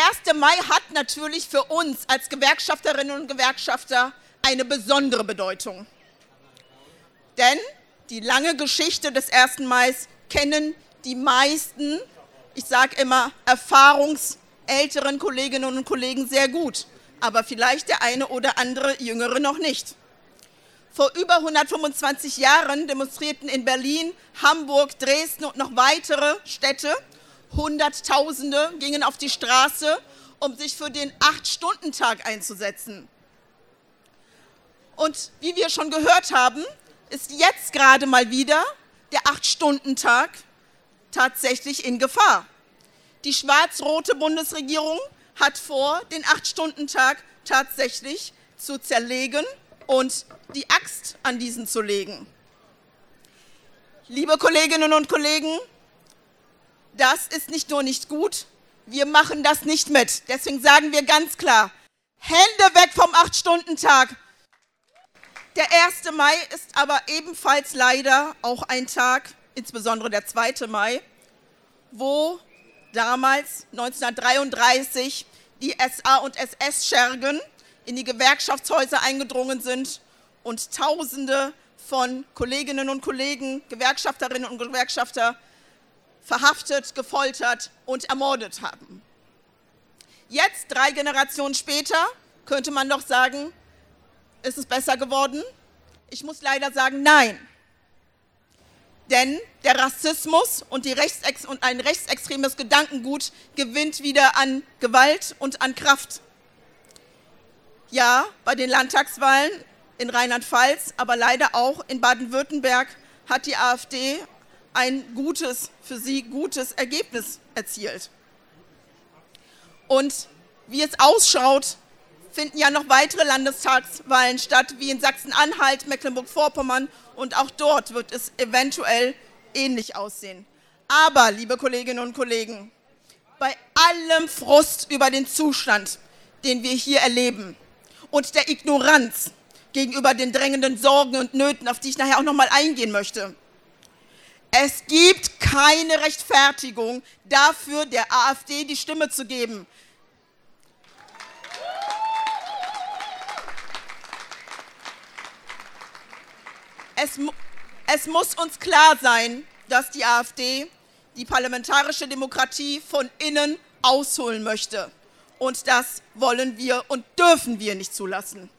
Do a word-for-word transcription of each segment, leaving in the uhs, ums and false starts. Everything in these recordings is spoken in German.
erste Mai hat natürlich für uns als Gewerkschafterinnen und Gewerkschafter eine besondere Bedeutung. Denn die lange Geschichte des ersten Mai kennen die meisten, ich sage immer, erfahrungsälteren Kolleginnen und Kollegen sehr gut, aber vielleicht der eine oder andere Jüngere noch nicht. Vor über hundertfünfundzwanzig Jahren demonstrierten in Berlin, Hamburg, Dresden und noch weitere Städte. Hunderttausende gingen auf die Straße, um sich für den Acht-Stunden-Tag einzusetzen. Und wie wir schon gehört haben, ist jetzt gerade mal wieder der Acht-Stunden-Tag tatsächlich in Gefahr. Die schwarz-rote Bundesregierung hat vor, den Acht-Stunden-Tag tatsächlich zu zerlegen und die Axt an diesen zu legen. Liebe Kolleginnen und Kollegen, das ist nicht nur nicht gut, wir machen das nicht mit. Deswegen sagen wir ganz klar, Hände weg vom Acht-Stunden-Tag. Der erste Mai ist aber ebenfalls leider auch ein Tag, insbesondere der zweite Mai, wo damals neunzehnhundertdreiunddreißig die S A und S S-Schergen in die Gewerkschaftshäuser eingedrungen sind und Tausende von Kolleginnen und Kollegen, Gewerkschafterinnen und Gewerkschafter verhaftet, gefoltert und ermordet haben. Jetzt, drei Generationen später, könnte man doch sagen, ist es besser geworden? Ich muss leider sagen, nein. Denn der Rassismus und, die Rechtsex- und ein rechtsextremes Gedankengut gewinnt wieder an Gewalt und an Kraft. Ja, bei den Landtagswahlen in Rheinland-Pfalz, aber leider auch in Baden-Württemberg hat die AfD ein gutes, für sie gutes Ergebnis erzielt. Und wie es ausschaut, finden ja noch weitere Landestagswahlen statt, wie in Sachsen-Anhalt, Mecklenburg-Vorpommern, und auch dort wird es eventuell ähnlich aussehen. Aber, liebe Kolleginnen und Kollegen, bei allem Frust über den Zustand, den wir hier erleben, und der Ignoranz gegenüber den drängenden Sorgen und Nöten, auf die ich nachher auch noch mal eingehen möchte, es gibt keine Rechtfertigung dafür, der AfD die Stimme zu geben. Es, es muss uns klar sein, dass die AfD die parlamentarische Demokratie von innen ausholen möchte. Und das wollen wir und dürfen wir nicht zulassen.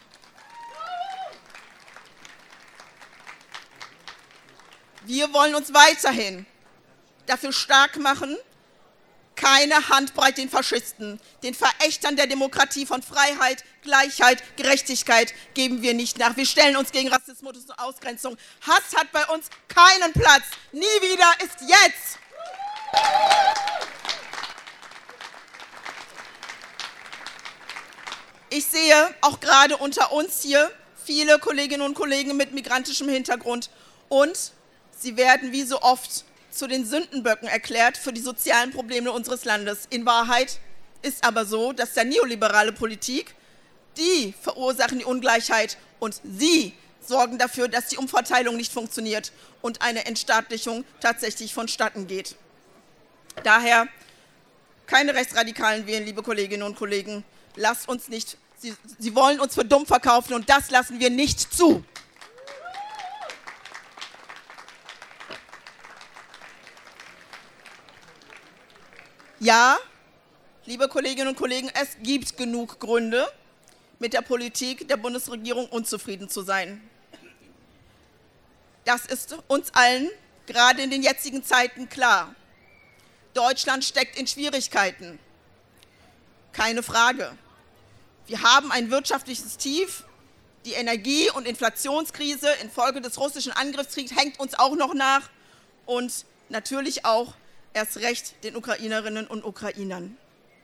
Wir wollen uns weiterhin dafür stark machen, keine Handbreit den Faschisten, den Verächtern der Demokratie von Freiheit, Gleichheit, Gerechtigkeit geben wir nicht nach. Wir stellen uns gegen Rassismus und Ausgrenzung. Hass hat bei uns keinen Platz. Nie wieder ist jetzt. Ich sehe auch gerade unter uns hier viele Kolleginnen und Kollegen mit migrantischem Hintergrund und sie werden wie so oft zu den Sündenböcken erklärt für die sozialen Probleme unseres Landes. In Wahrheit ist aber so, dass der neoliberale Politik, die verursachen die Ungleichheit und sie sorgen dafür, dass die Umverteilung nicht funktioniert und eine Entstaatlichung tatsächlich vonstatten geht. Daher keine Rechtsradikalen wählen, liebe Kolleginnen und Kollegen. Lasst uns nicht, sie, sie wollen uns für dumm verkaufen und das lassen wir nicht zu. Ja, liebe Kolleginnen und Kollegen, es gibt genug Gründe, mit der Politik der Bundesregierung unzufrieden zu sein. Das ist uns allen gerade in den jetzigen Zeiten klar. Deutschland steckt in Schwierigkeiten. Keine Frage. Wir haben ein wirtschaftliches Tief. Die Energie- und Inflationskrise infolge des russischen Angriffskriegs hängt uns auch noch nach. Und natürlich auch erst recht den Ukrainerinnen und Ukrainern.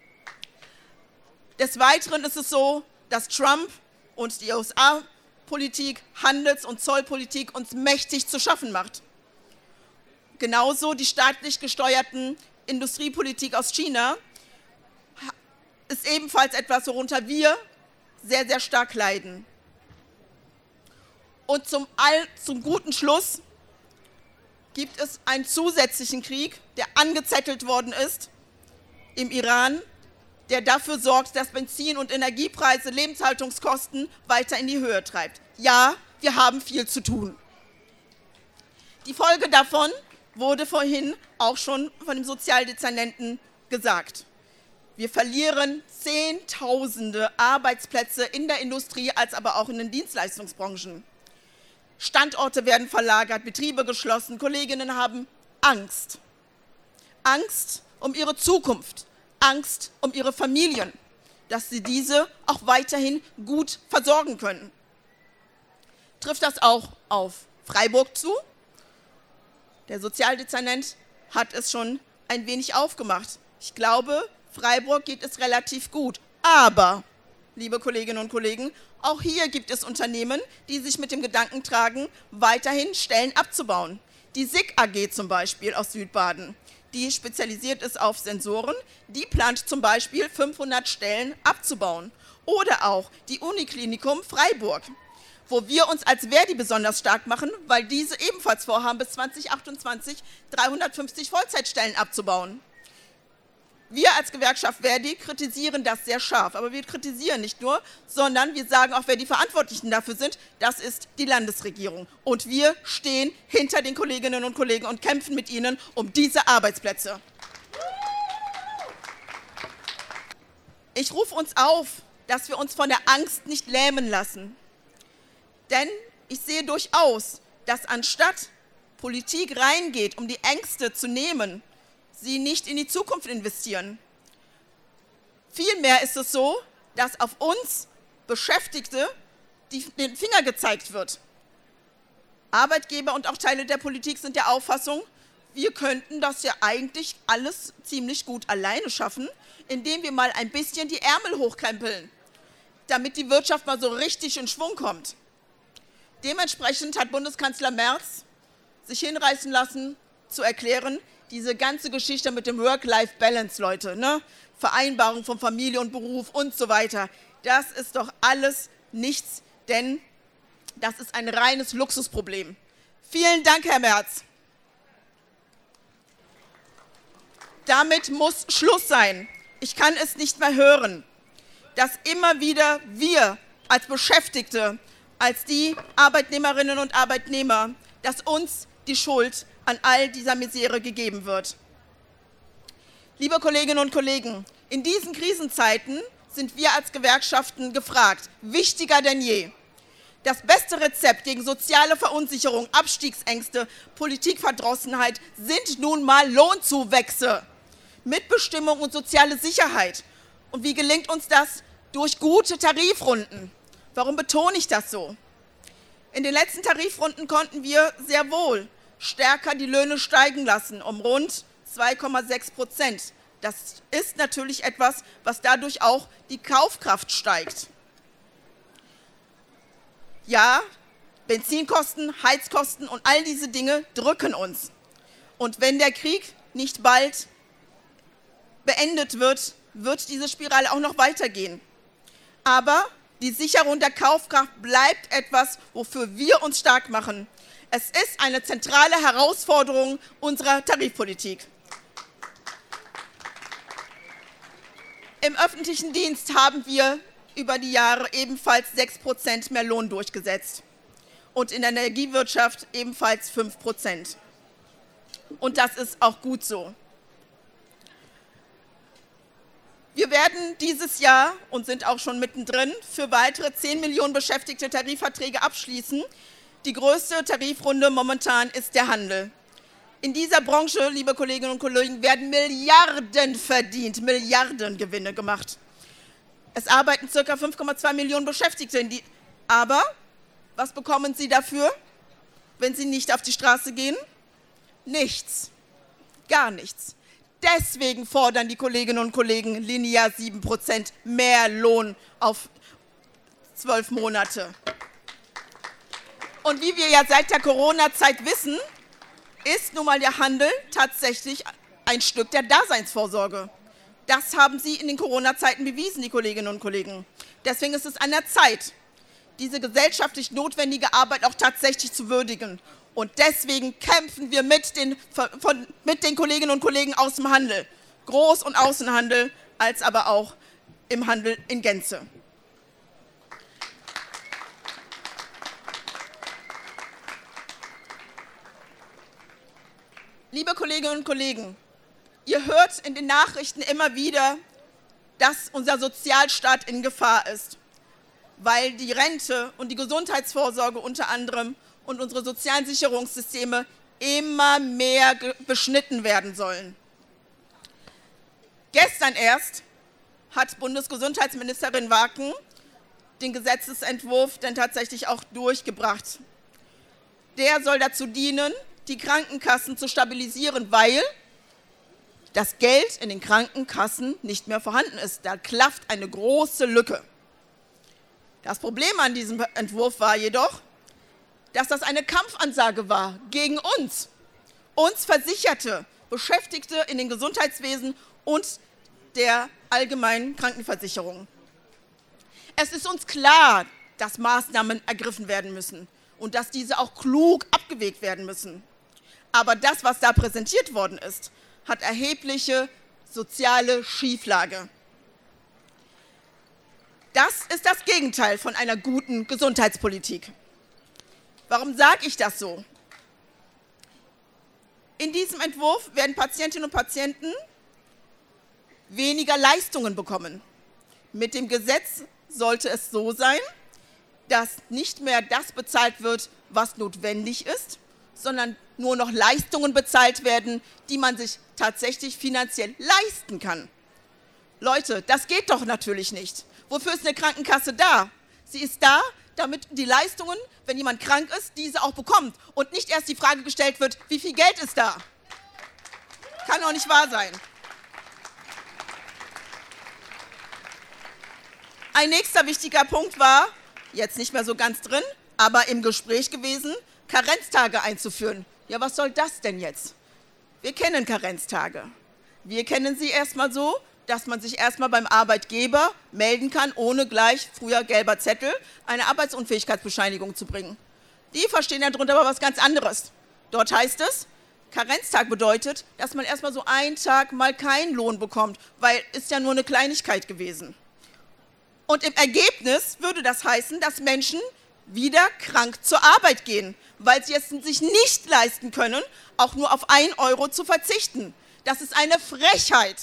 Des Weiteren ist es so, dass Trump und die U S A-Politik, Handels- und Zollpolitik uns mächtig zu schaffen macht. Genauso die staatlich gesteuerten Industriepolitik aus China ist ebenfalls etwas, worunter wir sehr, sehr stark leiden. Und zum, all, zum guten Schluss gibt es einen zusätzlichen Krieg, der angezettelt worden ist im Iran, der dafür sorgt, dass Benzin- und Energiepreise Lebenshaltungskosten weiter in die Höhe treibt. Ja, wir haben viel zu tun. Die Folge davon wurde vorhin auch schon von dem Sozialdezernenten gesagt. Wir verlieren Zehntausende Arbeitsplätze in der Industrie, als aber auch in den Dienstleistungsbranchen. Standorte werden verlagert, Betriebe geschlossen, Kolleginnen haben Angst. Angst um ihre Zukunft, Angst um ihre Familien, dass sie diese auch weiterhin gut versorgen können. Trifft das auch auf Freiburg zu? Der Sozialdezernent hat es schon ein wenig aufgemacht. Ich glaube, Freiburg geht es relativ gut. Aber, liebe Kolleginnen und Kollegen, auch hier gibt es Unternehmen, die sich mit dem Gedanken tragen, weiterhin Stellen abzubauen. Die S I G A G zum Beispiel aus Südbaden, die spezialisiert ist auf Sensoren, die plant zum Beispiel fünfhundert Stellen abzubauen. Oder auch die Uniklinikum Freiburg, wo wir uns als Verdi besonders stark machen, weil diese ebenfalls vorhaben, bis zweitausendachtundzwanzig dreihundertfünfzig Vollzeitstellen abzubauen. Wir als Gewerkschaft Verdi kritisieren das sehr scharf, aber wir kritisieren nicht nur, sondern wir sagen auch, wer die Verantwortlichen dafür sind, das ist die Landesregierung. Und wir stehen hinter den Kolleginnen und Kollegen und kämpfen mit ihnen um diese Arbeitsplätze. Ich rufe uns auf, dass wir uns von der Angst nicht lähmen lassen. Denn ich sehe durchaus, dass anstatt Politik reingeht, um die Ängste zu nehmen, sie nicht in die Zukunft investieren. Vielmehr ist es so, dass auf uns Beschäftigte die, den Finger gezeigt wird. Arbeitgeber und auch Teile der Politik sind der Auffassung, wir könnten das ja eigentlich alles ziemlich gut alleine schaffen, indem wir mal ein bisschen die Ärmel hochkrempeln, damit die Wirtschaft mal so richtig in Schwung kommt. Dementsprechend hat Bundeskanzler Merz sich hinreißen lassen, zu erklären, diese ganze Geschichte mit dem Work-Life-Balance, Leute, ne? Vereinbarung von Familie und Beruf und so weiter, das ist doch alles nichts, denn das ist ein reines Luxusproblem. Vielen Dank, Herr Merz. Damit muss Schluss sein. Ich kann es nicht mehr hören, dass immer wieder wir als Beschäftigte, als die Arbeitnehmerinnen und Arbeitnehmer, dass uns die Schuld an all dieser Misere gegeben wird. Liebe Kolleginnen und Kollegen, in diesen Krisenzeiten sind wir als Gewerkschaften gefragt, wichtiger denn je. Das beste Rezept gegen soziale Verunsicherung, Abstiegsängste, Politikverdrossenheit sind nun mal Lohnzuwächse, Mitbestimmung und soziale Sicherheit. Und wie gelingt uns das? Durch gute Tarifrunden. Warum betone ich das so? In den letzten Tarifrunden konnten wir sehr wohl stärker die Löhne steigen lassen, um rund zwei Komma sechs Prozent. Das ist natürlich etwas, was dadurch auch die Kaufkraft steigt. Ja, Benzinkosten, Heizkosten und all diese Dinge drücken uns. Und wenn der Krieg nicht bald beendet wird, wird diese Spirale auch noch weitergehen. Aber die Sicherung der Kaufkraft bleibt etwas, wofür wir uns stark machen. Es ist eine zentrale Herausforderung unserer Tarifpolitik. Im öffentlichen Dienst haben wir über die Jahre ebenfalls sechs Prozent mehr Lohn durchgesetzt und in der Energiewirtschaft ebenfalls fünf Prozent. Und das ist auch gut so. Wir werden dieses Jahr und sind auch schon mittendrin für weitere zehn Millionen beschäftigte Tarifverträge abschließen. Die größte Tarifrunde momentan ist der Handel. In dieser Branche, liebe Kolleginnen und Kollegen, werden Milliarden verdient, Milliarden Gewinne gemacht. Es arbeiten ca. fünf Komma zwei Millionen Beschäftigte in die. Aber was bekommen sie dafür, wenn sie nicht auf die Straße gehen? Nichts, gar nichts. Deswegen fordern die Kolleginnen und Kollegen linear sieben Prozent mehr Lohn auf zwölf Monate. Und wie wir ja seit der Corona-Zeit wissen, ist nun mal der Handel tatsächlich ein Stück der Daseinsvorsorge. Das haben Sie in den Corona-Zeiten bewiesen, die Kolleginnen und Kollegen. Deswegen ist es an der Zeit, diese gesellschaftlich notwendige Arbeit auch tatsächlich zu würdigen. Und deswegen kämpfen wir mit den, von, mit den Kolleginnen und Kollegen aus dem Handel, Groß- und Außenhandel, als aber auch im Handel in Gänze. Liebe Kolleginnen und Kollegen, ihr hört in den Nachrichten immer wieder, dass unser Sozialstaat in Gefahr ist, weil die Rente und die Gesundheitsvorsorge unter anderem und unsere sozialen Sicherungssysteme immer mehr beschnitten werden sollen. Gestern erst hat Bundesgesundheitsministerin Waken den Gesetzesentwurf dann tatsächlich auch durchgebracht. Der soll dazu dienen, die Krankenkassen zu stabilisieren, weil das Geld in den Krankenkassen nicht mehr vorhanden ist. Da klafft eine große Lücke. Das Problem an diesem Entwurf war jedoch, dass das eine Kampfansage war gegen uns, uns Versicherte, Beschäftigte in den Gesundheitswesen und der allgemeinen Krankenversicherung. Es ist uns klar, dass Maßnahmen ergriffen werden müssen und dass diese auch klug abgewegt werden müssen. Aber das, was da präsentiert worden ist, hat erhebliche soziale Schieflage. Das ist das Gegenteil von einer guten Gesundheitspolitik. Warum sage ich das so? In diesem Entwurf werden Patientinnen und Patienten weniger Leistungen bekommen. Mit dem Gesetz sollte es so sein, dass nicht mehr das bezahlt wird, was notwendig ist, sondern nur noch Leistungen bezahlt werden, die man sich tatsächlich finanziell leisten kann. Leute, das geht doch natürlich nicht. Wofür ist eine Krankenkasse da? Sie ist da, damit die Leistungen, wenn jemand krank ist, diese auch bekommt und nicht erst die Frage gestellt wird, wie viel Geld ist da? Kann doch nicht wahr sein. Ein nächster wichtiger Punkt war, jetzt nicht mehr so ganz drin, aber im Gespräch gewesen, Karenztage einzuführen. Ja, was soll das denn jetzt? Wir kennen Karenztage. Wir kennen sie erstmal so, dass man sich erstmal beim Arbeitgeber melden kann, ohne gleich, früher gelber Zettel, eine Arbeitsunfähigkeitsbescheinigung zu bringen. Die verstehen darunter aber was ganz anderes. Dort heißt es, Karenztag bedeutet, dass man erstmal so einen Tag mal keinen Lohn bekommt, weil ist ja nur eine Kleinigkeit gewesen. Und im Ergebnis würde das heißen, dass Menschen wieder krank zur Arbeit gehen, weil sie es sich nicht leisten können, auch nur auf ein Euro zu verzichten. Das ist eine Frechheit.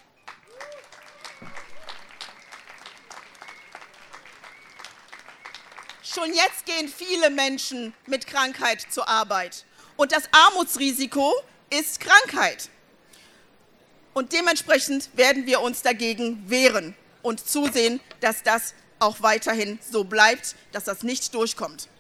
Schon jetzt gehen viele Menschen mit Krankheit zur Arbeit. Und das Armutsrisiko ist Krankheit. Und dementsprechend werden wir uns dagegen wehren und zusehen, dass das auch weiterhin so bleibt, dass das nicht durchkommt.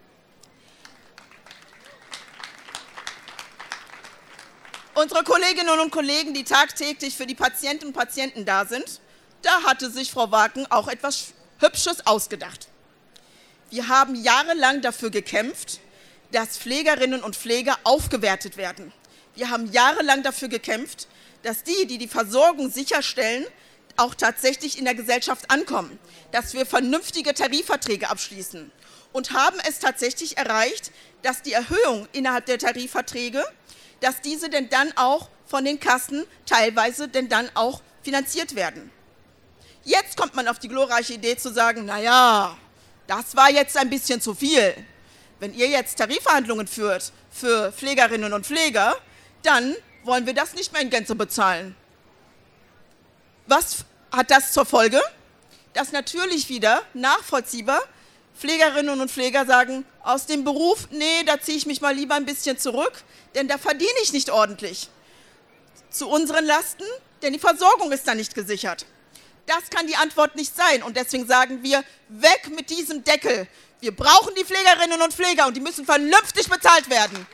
Unsere Kolleginnen und Kollegen, die tagtäglich für die Patientinnen und Patienten da sind, da hatte sich Frau Waken auch etwas Hübsches ausgedacht. Wir haben jahrelang dafür gekämpft, dass Pflegerinnen und Pfleger aufgewertet werden. Wir haben jahrelang dafür gekämpft, dass die, die die Versorgung sicherstellen, auch tatsächlich in der Gesellschaft ankommen, dass wir vernünftige Tarifverträge abschließen und haben es tatsächlich erreicht, dass die Erhöhung innerhalb der Tarifverträge, dass diese denn dann auch von den Kassen teilweise denn dann auch finanziert werden. Jetzt kommt man auf die glorreiche Idee zu sagen, naja, das war jetzt ein bisschen zu viel. Wenn ihr jetzt Tarifverhandlungen führt für Pflegerinnen und Pfleger, dann wollen wir das nicht mehr in Gänze bezahlen. Was hat das zur Folge? Dass natürlich wieder nachvollziehbar Pflegerinnen und Pfleger sagen, aus dem Beruf, nee, da ziehe ich mich mal lieber ein bisschen zurück, denn da verdiene ich nicht ordentlich. Zu unseren Lasten, denn die Versorgung ist da nicht gesichert. Das kann die Antwort nicht sein und deswegen sagen wir, weg mit diesem Deckel. Wir brauchen die Pflegerinnen und Pfleger und die müssen vernünftig bezahlt werden.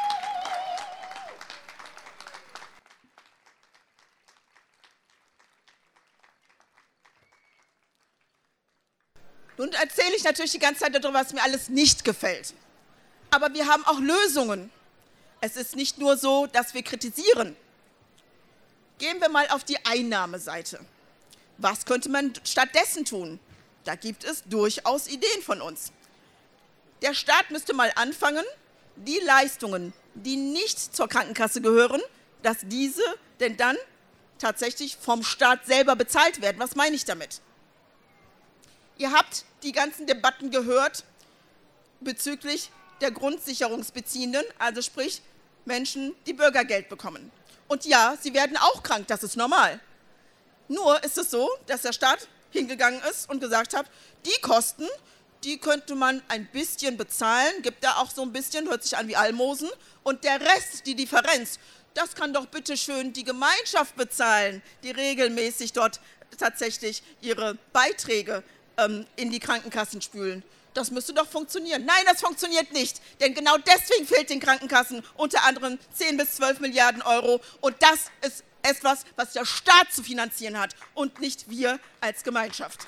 Nun erzähle ich natürlich die ganze Zeit darüber, was mir alles nicht gefällt. Aber wir haben auch Lösungen. Es ist nicht nur so, dass wir kritisieren. Gehen wir mal auf die Einnahmeseite. Was könnte man stattdessen tun? Da gibt es durchaus Ideen von uns. Der Staat müsste mal anfangen, die Leistungen, die nicht zur Krankenkasse gehören, dass diese denn dann tatsächlich vom Staat selber bezahlt werden. Was meine ich damit? Ihr habt die ganzen Debatten gehört bezüglich der Grundsicherungsbeziehenden, also sprich Menschen, die Bürgergeld bekommen. Und ja, sie werden auch krank, das ist normal. Nur ist es so, dass der Staat hingegangen ist und gesagt hat, die Kosten, die könnte man ein bisschen bezahlen, gibt da auch so ein bisschen, hört sich an wie Almosen, und der Rest, die Differenz, das kann doch bitte schön die Gemeinschaft bezahlen, die regelmäßig dort tatsächlich ihre Beiträge ähm, in die Krankenkassen spülen. Das müsste doch funktionieren. Nein, das funktioniert nicht, denn genau deswegen fehlt den Krankenkassen unter anderem zehn bis zwölf Milliarden Euro, und das ist etwas, was der Staat zu finanzieren hat und nicht wir als Gemeinschaft.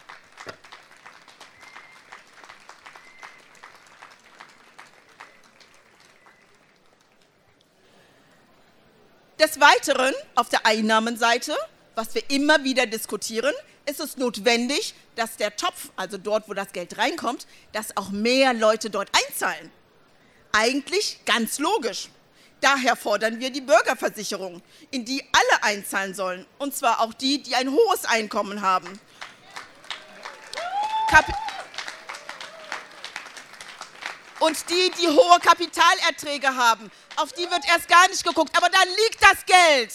Des Weiteren, auf der Einnahmenseite, was wir immer wieder diskutieren, ist es notwendig, dass der Topf, also dort, wo das Geld reinkommt, dass auch mehr Leute dort einzahlen. Eigentlich ganz logisch. Daher fordern wir die Bürgerversicherung, in die alle einzahlen sollen, und zwar auch die, die ein hohes Einkommen haben. Kap und die, die hohe Kapitalerträge haben, auf die wird erst gar nicht geguckt, aber da liegt das Geld.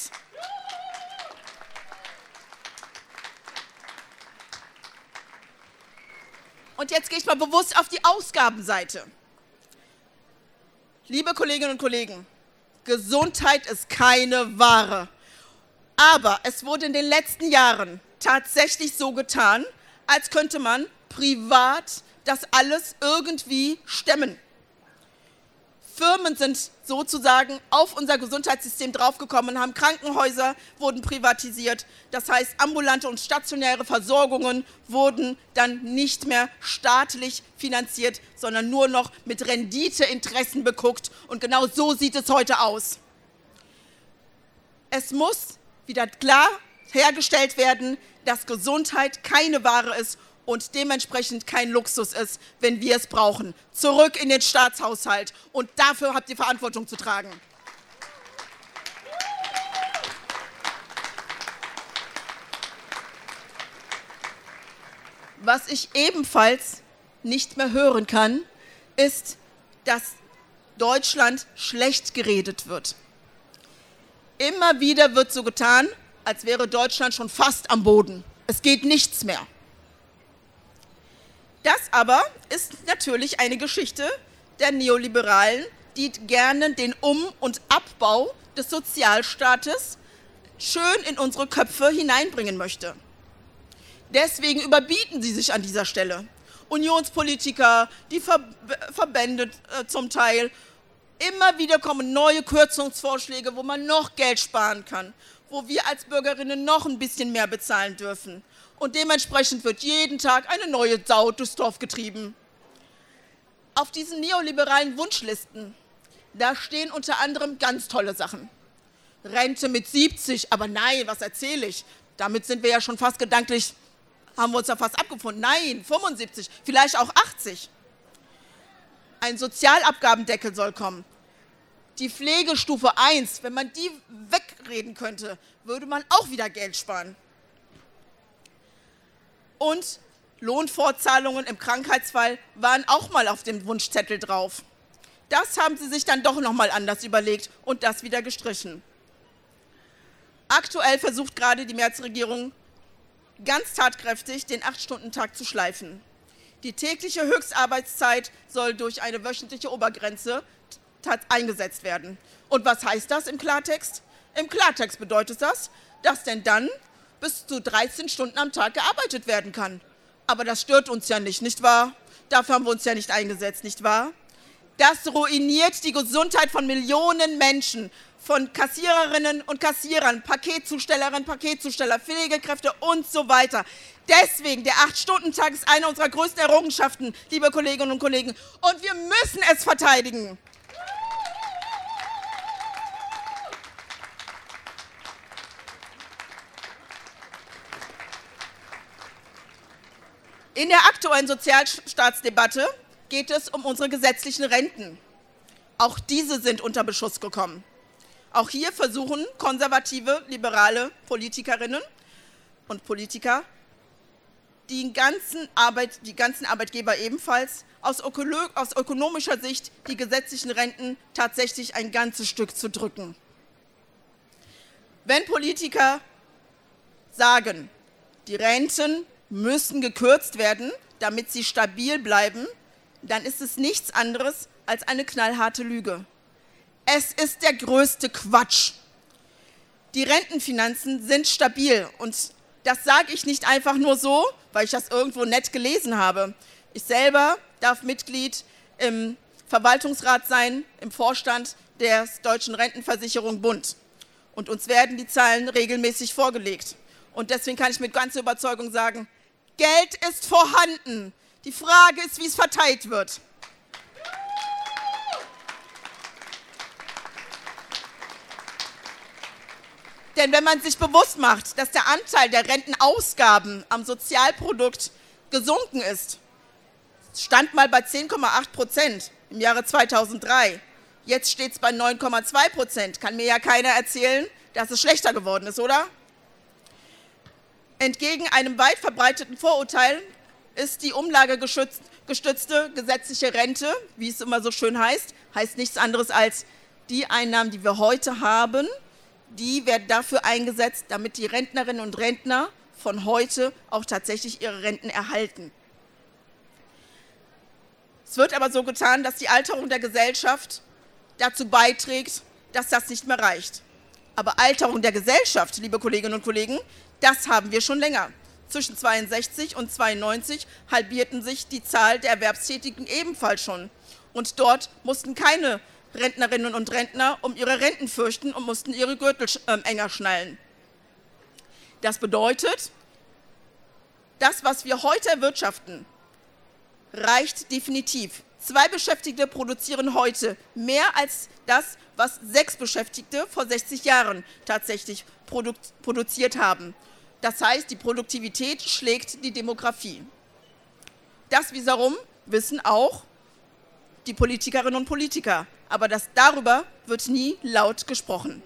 Und jetzt gehe ich mal bewusst auf die Ausgabenseite. Liebe Kolleginnen und Kollegen, Gesundheit ist keine Ware. Aber es wurde in den letzten Jahren tatsächlich so getan, als könnte man privat das alles irgendwie stemmen. Firmen sind sozusagen auf unser Gesundheitssystem draufgekommen, haben Krankenhäuser wurden privatisiert. Das heißt, ambulante und stationäre Versorgungen wurden dann nicht mehr staatlich finanziert, sondern nur noch mit Renditeinteressen beguckt. Und genau so sieht es heute aus. Es muss wieder klar hergestellt werden, dass Gesundheit keine Ware ist und dementsprechend kein Luxus ist, wenn wir es brauchen. Zurück in den Staatshaushalt. Und dafür habt ihr Verantwortung zu tragen. Was ich ebenfalls nicht mehr hören kann, ist, dass Deutschland schlecht geredet wird. Immer wieder wird so getan, als wäre Deutschland schon fast am Boden. Es geht nichts mehr. Das aber ist natürlich eine Geschichte der Neoliberalen, die gerne den Um- und Abbau des Sozialstaates schön in unsere Köpfe hineinbringen möchte. Deswegen überbieten sie sich an dieser Stelle. Unionspolitiker, die Ver- Verbände äh, zum Teil. Immer wieder kommen neue Kürzungsvorschläge, wo man noch Geld sparen kann, wo wir als Bürgerinnen noch ein bisschen mehr bezahlen dürfen. Und dementsprechend wird jeden Tag eine neue Sau durchs Dorf getrieben. Auf diesen neoliberalen Wunschlisten, da stehen unter anderem ganz tolle Sachen. Rente mit siebzig, aber nein, was erzähle ich? Damit sind wir ja schon fast gedanklich, haben wir uns ja fast abgefunden. Nein, fünfundsiebzig, vielleicht auch achtzig. Ein Sozialabgabendeckel soll kommen. Die Pflegestufe eins, wenn man die wegreden könnte, würde man auch wieder Geld sparen. Und Lohnfortzahlungen im Krankheitsfall waren auch mal auf dem Wunschzettel drauf. Das haben sie sich dann doch noch mal anders überlegt und das wieder gestrichen. Aktuell versucht gerade die Merz-Regierung ganz tatkräftig, den acht-Stunden-Tag zu schleifen. Die tägliche Höchstarbeitszeit soll durch eine wöchentliche Obergrenze eingesetzt werden. Und was heißt das im Klartext? Im Klartext bedeutet das, dass denn dann bis zu dreizehn Stunden am Tag gearbeitet werden kann. Aber das stört uns ja nicht, nicht wahr? Dafür haben wir uns ja nicht eingesetzt, nicht wahr? Das ruiniert die Gesundheit von Millionen Menschen, von Kassiererinnen und Kassierern, Paketzustellerinnen, Paketzusteller, Pflegekräfte und so weiter. Deswegen, der acht-Stunden-Tag ist eine unserer größten Errungenschaften, liebe Kolleginnen und Kollegen. Und wir müssen es verteidigen. In der aktuellen Sozialstaatsdebatte geht es um unsere gesetzlichen Renten. Auch diese sind unter Beschuss gekommen. Auch hier versuchen konservative, liberale Politikerinnen und Politiker, die ganzen, Arbeit, die ganzen Arbeitgeber ebenfalls, aus, ökolo aus ökonomischer Sicht die gesetzlichen Renten tatsächlich ein ganzes Stück zu drücken. Wenn Politiker sagen, die Renten müssen gekürzt werden, damit sie stabil bleiben, dann ist es nichts anderes als eine knallharte Lüge. Es ist der größte Quatsch. Die Rentenfinanzen sind stabil und das sage ich nicht einfach nur so, weil ich das irgendwo nett gelesen habe. Ich selber darf Mitglied im Verwaltungsrat sein, im Vorstand der Deutschen Rentenversicherung Bund. Und uns werden die Zahlen regelmäßig vorgelegt. Und deswegen kann ich mit ganzer Überzeugung sagen, Geld ist vorhanden. Die Frage ist, wie es verteilt wird. Denn wenn man sich bewusst macht, dass der Anteil der Rentenausgaben am Sozialprodukt gesunken ist, stand mal bei zehn Komma acht Prozent im Jahre zweitausenddrei. Jetzt steht es bei neun Komma zwei Prozent. Kann mir ja keiner erzählen, dass es schlechter geworden ist, oder? Entgegen einem weit verbreiteten Vorurteil ist die umlagegestützte gesetzliche Rente, wie es immer so schön heißt, heißt nichts anderes als die Einnahmen, die wir heute haben, die werden dafür eingesetzt, damit die Rentnerinnen und Rentner von heute auch tatsächlich ihre Renten erhalten. Es wird aber so getan, dass die Alterung der Gesellschaft dazu beiträgt, dass das nicht mehr reicht. Aber Alterung der Gesellschaft, liebe Kolleginnen und Kollegen, das haben wir schon länger. Zwischen zweiundsechzig und zweiundneunzig halbierten sich die Zahl der Erwerbstätigen ebenfalls schon. Und dort mussten keine Rentnerinnen und Rentner um ihre Renten fürchten und mussten ihre Gürtel äh, enger schnallen. Das bedeutet, das, was wir heute erwirtschaften, reicht definitiv. Zwei Beschäftigte produzieren heute mehr als das, was sechs Beschäftigte vor sechzig Jahren tatsächlich produ produziert haben. Das heißt, die Produktivität schlägt die Demografie. Das wiederum wissen auch die Politikerinnen und Politiker, aber das, darüber wird nie laut gesprochen.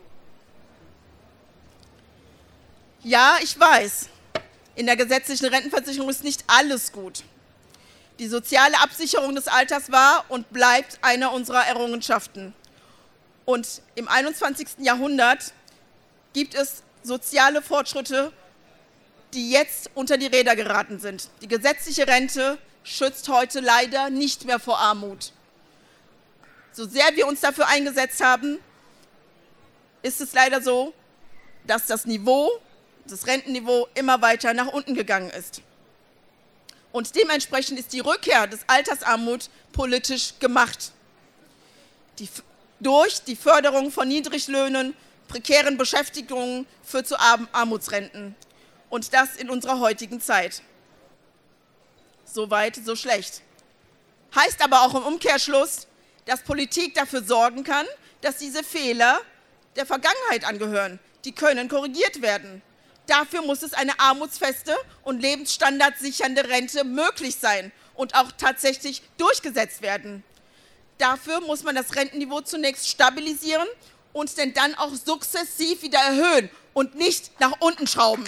Ja, ich weiß, in der gesetzlichen Rentenversicherung ist nicht alles gut. Die soziale Absicherung des Alters war und bleibt eine unserer Errungenschaften. Und im einundzwanzigsten Jahrhundert gibt es soziale Fortschritte, die jetzt unter die Räder geraten sind. Die gesetzliche Rente schützt heute leider nicht mehr vor Armut. So sehr wir uns dafür eingesetzt haben, ist es leider so, dass das Niveau, das Rentenniveau immer weiter nach unten gegangen ist. Und dementsprechend ist die Rückkehr des Altersarmut politisch gemacht. Die, durch die Förderung von Niedriglöhnen, prekären Beschäftigungen führt zu Arm Armutsrenten. Und das in unserer heutigen Zeit. So weit, so schlecht. Heißt aber auch im Umkehrschluss, dass Politik dafür sorgen kann, dass diese Fehler der Vergangenheit angehören. Die können korrigiert werden. Dafür muss es eine armutsfeste und lebensstandardsichernde Rente möglich sein und auch tatsächlich durchgesetzt werden. Dafür muss man das Rentenniveau zunächst stabilisieren und denn dann auch sukzessiv wieder erhöhen und nicht nach unten schrauben.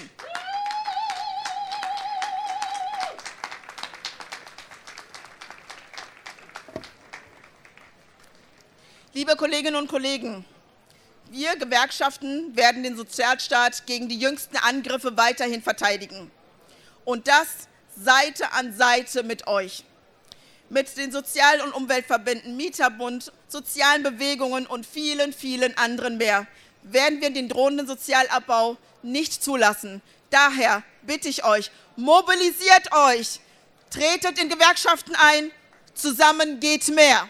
Liebe Kolleginnen und Kollegen, wir Gewerkschaften werden den Sozialstaat gegen die jüngsten Angriffe weiterhin verteidigen. Und das Seite an Seite mit euch. Mit den Sozial- und Umweltverbänden, Mieterbund, sozialen Bewegungen und vielen, vielen anderen mehr werden wir den drohenden Sozialabbau nicht zulassen. Daher bitte ich euch, mobilisiert euch, tretet in Gewerkschaften ein, zusammen geht mehr.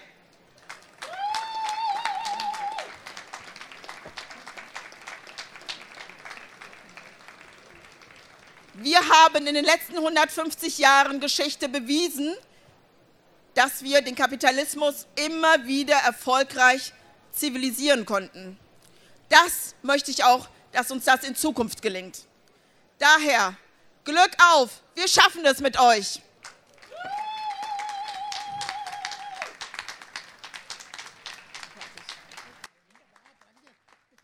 Wir haben in den letzten hundertfünfzig Jahren Geschichte bewiesen, dass wir den Kapitalismus immer wieder erfolgreich zivilisieren konnten. Das möchte ich auch, dass uns das in Zukunft gelingt. Daher, Glück auf, wir schaffen es mit euch.